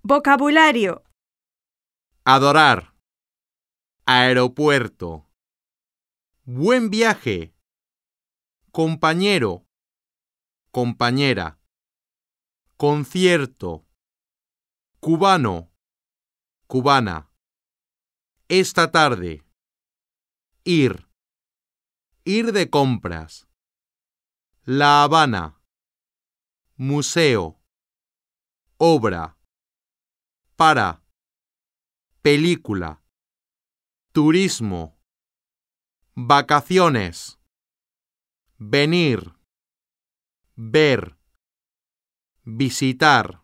Vocabulario. Adorar. Aeropuerto. Buen viaje. Compañero. Compañera. Concierto. Cubano. Cubana. Esta tarde. Ir. Ir de compras. La Habana. Museo. Obra. Para. Película. Turismo. Vacaciones. Venir. Ver. Visitar.